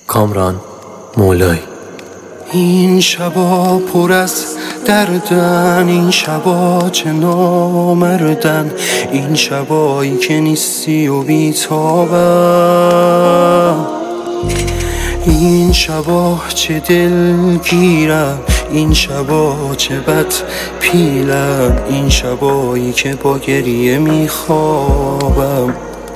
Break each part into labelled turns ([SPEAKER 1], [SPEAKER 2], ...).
[SPEAKER 1] کامران مولایی.
[SPEAKER 2] این شبا پر از دردن، این شبا چه نامردن، این شبایی که نیستی و بیتابم، این شبا چه دلگیرم، این شبا چه بد پیلم، این شبایی که با گریه میخوابم.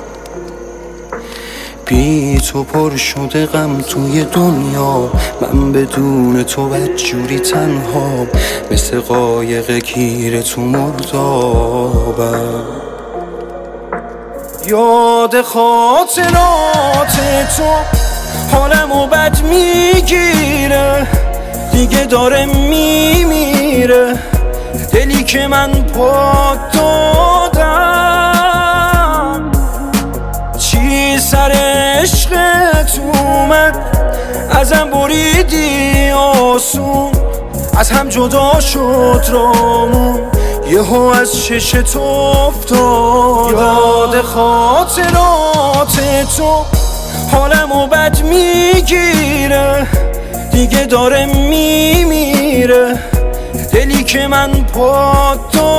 [SPEAKER 2] بی تو پر شده غم توی دنیا، من بدون تو بدجوری تنها، مثل قایق گیر تو مردابم. یاد خاطرات تو حالمو بد میگیره، دیگه داره میمیره دلی که من پات دادم. چی سر عشقت اومد، ازم بریدی آسون، از هم جدا شد رامون، یهو از چشت افتادم. یاد خاطرات تو حالمو بد میگیره، دیگه داره میمیره دلی که من پات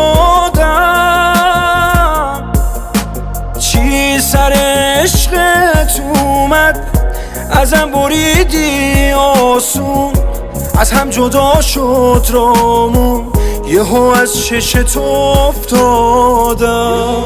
[SPEAKER 2] دادم. چی سر عشقت اومد، ازم بریدی آسون، از هم جدا شد رامون، یهو از چشت افتادم.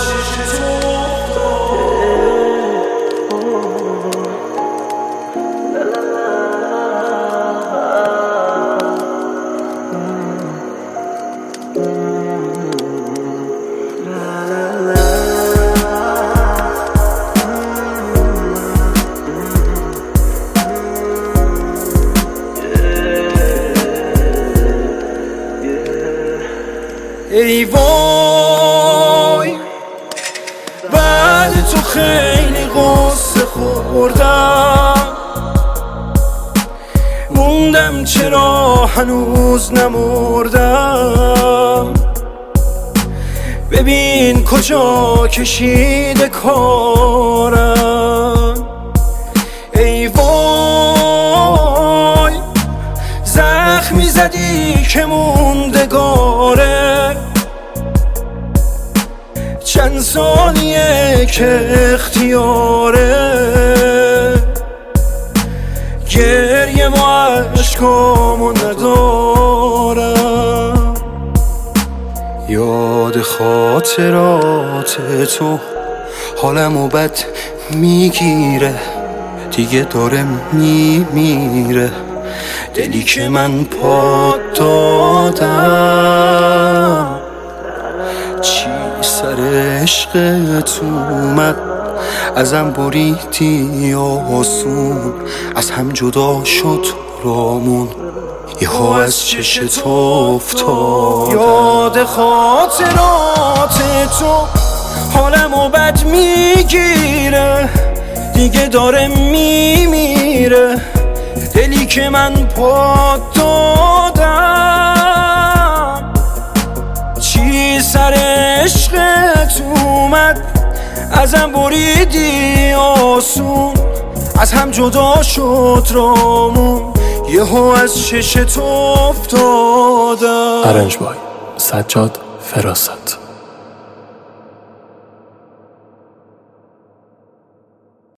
[SPEAKER 2] ای وای بعد تو خیلی غصه خوردم، موندم چرا هنوز نمردم. ببین کجا کشیده کارم. ای وای زخمی زدی که موندگاره، چند ثانیه که اختیاره، گریه و عشقامو ندارم. یاد خاطرات تو حالمو بد میگیره، دیگه داره میمیره دلی که من پات دادم. چی سر عشقت اومد، ازم بریدی آسون، از هم جدا شد رامون، یهو از چشت افتادم. یاد خاطرات تو حالمو بد میگیره، دیگه داره میمیره دلی که من پات دادم. چی سر عشقت اومد، ازم بریدی آسون، از هم جدا شد رامون، یهو از چشت افتادم.
[SPEAKER 1] ارنج بای سجاد فراست.